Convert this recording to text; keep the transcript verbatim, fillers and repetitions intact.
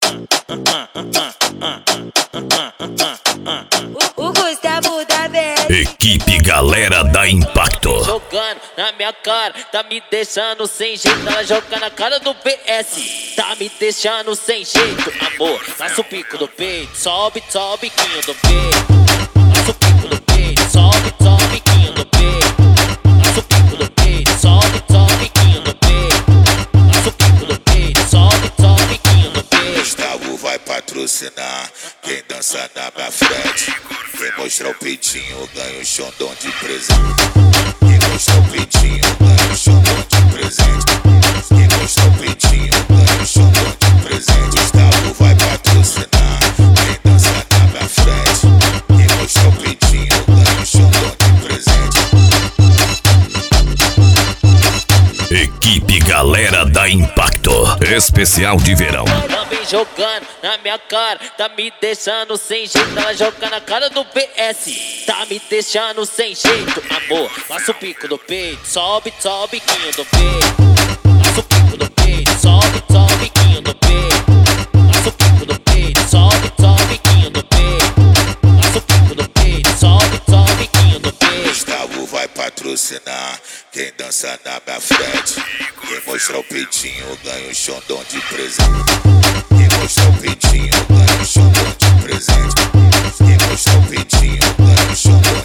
O Gustavo da Vez. Equipe Galera da Impacto. Jogando na minha cara, tá me deixando sem jeito. Ela joga na cara do B S, tá me deixando sem jeito. Amor, laça o pico do peito, sobe, sobe, biquinho do peito. Laça o pico do peito, sobe, sobe, biquinho do peito. Laça o pico do peito, sobe, sobe, biquinho do peito. Laça o pico do peito, sobe, sobe, biquinho do peito. Gustavo vai patrocinar quem dança na minha frente. Quem mostrar o peitinho ganha um xondão de presente. Quem mostrar o peitinho ganha um xondão de presente. Quem mostrar o peitinho ganha um xondão de presente. Gustavo vai patrocinar quem dança na minha frente. Quem mostrar o peitinho ganha um xondão de presente. Equipe Galera da Impacto. Especial de verão. Também jogando na minha cara, tá me deixando sem jeito. Ela joga na cara do B S, tá me deixando sem jeito. Amor, laça o pico do peito, sobe, sobe, biquinho do peito. Laça o pico do peito, sobe, sobe, biquinho do peito. Laça o pico do peito, sobe, sobe, biquinho do peito. Laça o pico do peito, sobe, sobe, biquinho do peito. Gustavo vai patrocinar quem dança na minha frente. Quem mostrar o peitinho ganha um xondão de presente. Quem mostrar o peitinho ganha um xondão de presente. Quem mostrar o peitinho ganha um xondão